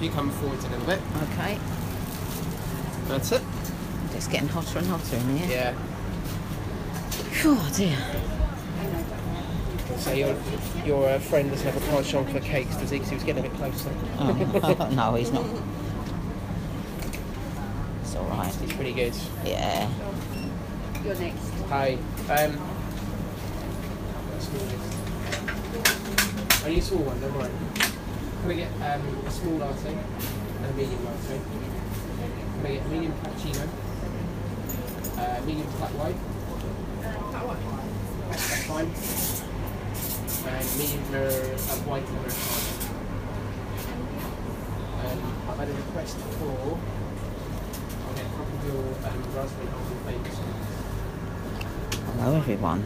you come forward a little bit. Okay. That's it. It's getting hotter and hotter in here. Yeah. Oh dear. So your friend doesn't have a penchant for cakes, does he? Because he was getting a bit closer. Oh, no, he's not. It's all right. He's pretty good. Yeah. You're next. Hi. I need a small one, don't worry. Can we get a small latte and a medium latte? Can we get a medium cappuccino? Medium flat white? Flat white? That's fine. And medium white Americano. I've had a request for. I'll get a couple of your raspberry almond bakes. Hello, everyone.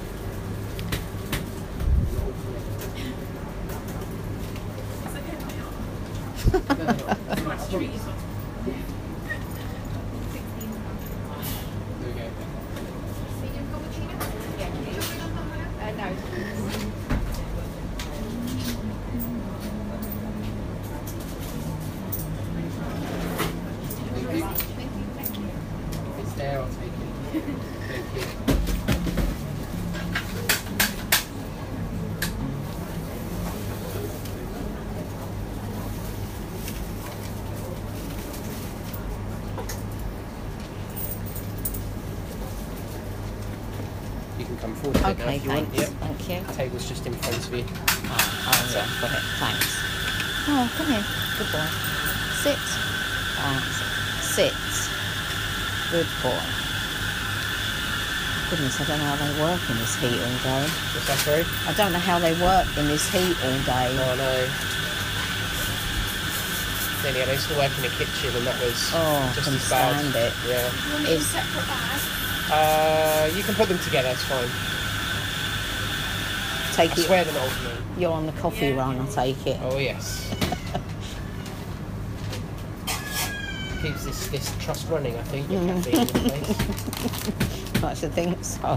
It's there, I'll take it. Thank you. You can come forward a bit now Okay, if you want. thanks. Yep. Thank you. The table's just in front of you. Oh, yeah, got it. Thanks. Oh, come here. Good boy. Sit. Sit. Good boy. Goodness, I don't know how they work in this heat all day. What's that, sorry? I don't know how they work in this heat all day. Oh, no. Then, yeah, I used to work in a kitchen and that was just can as bad. stand it. Yeah. Is Separate bag. You can put them together, it's fine. take I it. swear they're not old men. You're on the coffee run, I take it. Oh, yes. Keeps this trust running, I think, the caffeine in place. I should think so.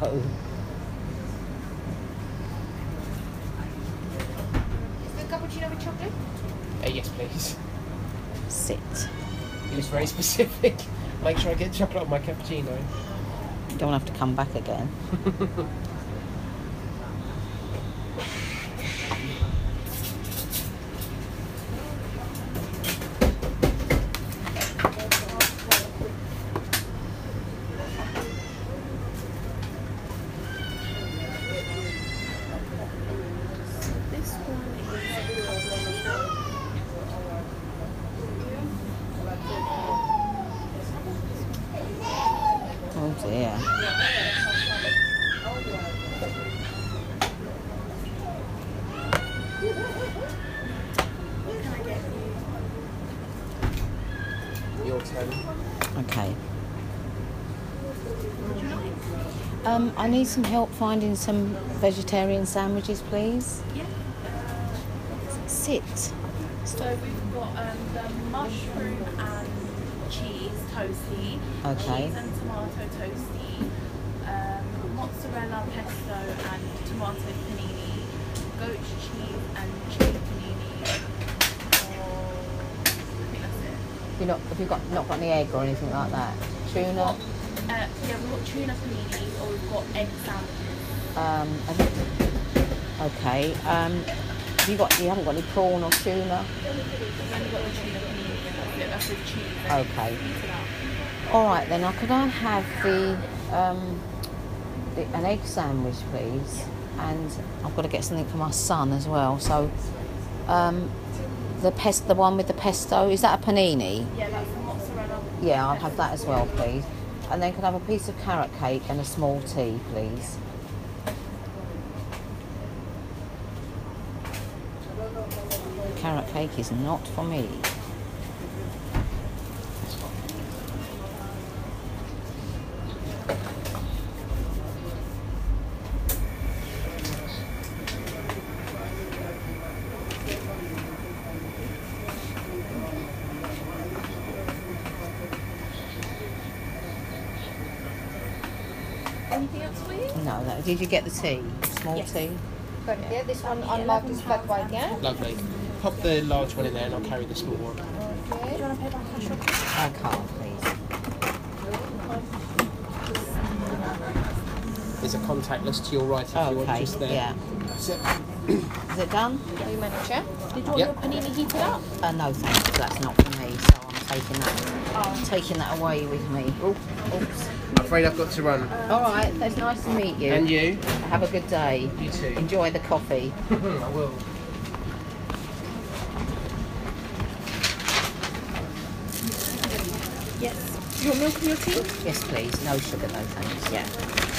Is the cappuccino with chocolate? Yes, please. Sit. He was very specific. Make sure I get chocolate on my cappuccino. You don't have to come back again. Oh dear. Your turn. Okay. I need some help finding some vegetarian sandwiches, please. Yeah. Sit. So we've got the mushroom and cheese toasty, Okay. cheese and tomato toasty, mozzarella pesto and tomato panini, goat cheese and chicken panini. I think that's it. Have you not got any egg or anything like that? Tuna? Yeah, we've got tuna panini or we've got egg sandwiches. Okay. You haven't got any prawn or tuna? We've only got the tuna panini, that's with cheese. Okay. All right then. Could I have an egg sandwich, please? And I've got to get something for my son as well. So, the one with the pesto, is that a panini? Yeah, that's the mozzarella. Yeah, I'll have that as well, please. And then could I have a piece of carrot cake and a small tea, please? Carrot cake is not for me. Anything else for you? No, did you get the tea? Small Yes. tea? But yeah, this one unmarked is flat white, yeah? Lovely. pop the large one in there and I'll carry the small one. Do you want to pay by cash or card? Card, please. There's a contactless to your right if you want, Okay, just there. yeah. That's it. Is it done? Are you manager? Did you want Yep. your panini heated up? No, thanks. That's not for me, so I'm taking that away with me. Oh, Oops. I'm afraid I've got to run. All right, that's nice to meet you. And you? Have a good day. You too. Enjoy the coffee. I will. Yes. Do you want milk in your tea? Yes, please. No sugar, no thanks. Yeah.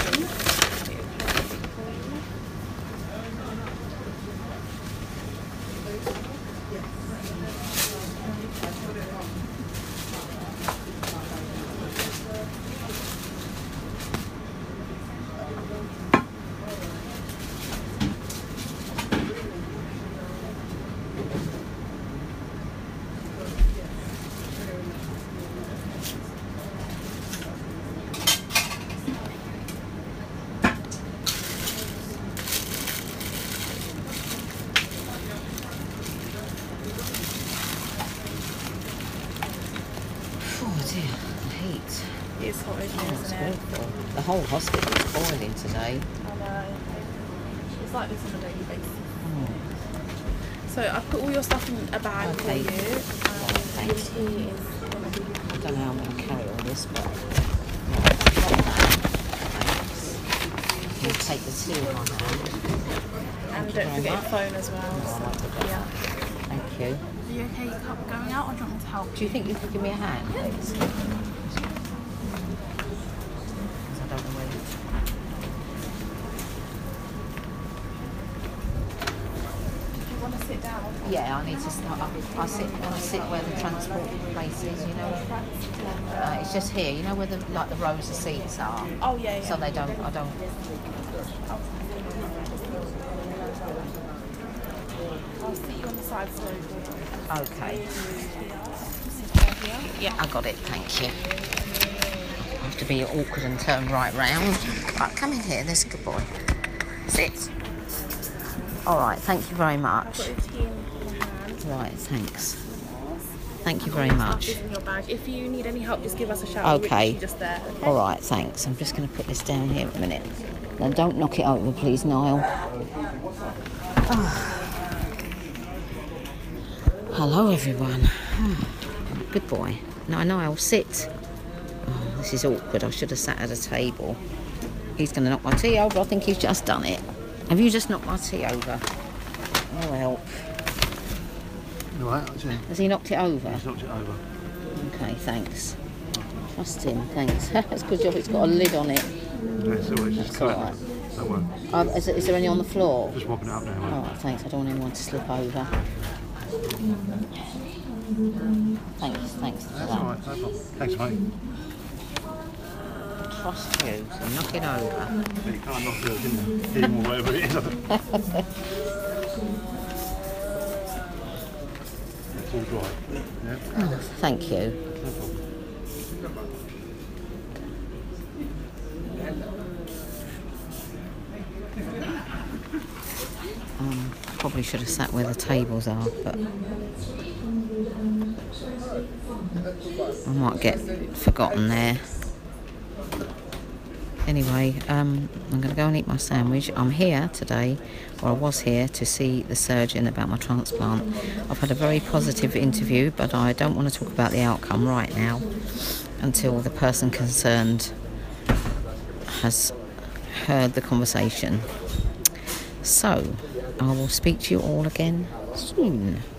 Oh dear, the heat. It's hot, Oh, it's isn't it? awful. The whole hospital is boiling today. I know. It's like this on a daily basis. Oh, So I've put all your stuff in a bag for Okay. you. Your thanks. tea is going to be I don't know how I'm going to carry all this, but... Thanks. You'll take the tea in my hand. and you don't very forget your much. phone as well. No, I won't forget. Yeah. Thank you. Are you okay going out or do you want me to help? Do you think you could give me a hand, please? Because I don't know where... Do you want to sit down? Yeah, I need to start. I sit where the transport place is, you know. It's just here, you know, where the rows of seats are. Oh yeah, yeah. So they don't. I don't. I'll sit you on the side so Okay. sit down here. Yeah, I got it. Thank you. I have to be awkward and turn right round. Right, come in here. There's a good boy. Sit. All right. Thank you very I've much. got your tea in your hand. Right. Thanks. Thank you very Stuff much. is in your bag. If you need any help, just give us a shout. We're Okay. literally just there. Okay? All right. Thanks. I'm just going to put this down here a minute. Now, don't knock it over, please, Niall. Oh. Hello, everyone. Good boy. No, Niall, sit. Oh, this is awkward. I should have sat at a table. He's going to knock my tea over. I think he's just done it. Have you just knocked my tea over? Oh, help. You all right, actually? Has he knocked it over? He's knocked it over. Okay, thanks. Trust him, thanks. It's a good job it's got a lid on it. Yeah, it's always just That's cut all it. right. Don't worry. Is there any on the floor? Just mopping it up now, Oh, mate. thanks. I don't want anyone to slip over. Thanks for That's that. all right, no problem. Thanks, mate. Trust you, so knock it over. Yeah, you can't knock it, can you? Even or whatever it is. It's all dry. Yeah? Oh, thank you. No problem. Probably should have sat where the tables are, but I might get forgotten there. Anyway, I'm going to go and eat my sandwich. I'm here today, or I was here, to see the surgeon about my transplant. I've had a very positive interview, but I don't want to talk about the outcome right now until the person concerned has heard the conversation. So, I will speak to you all again soon.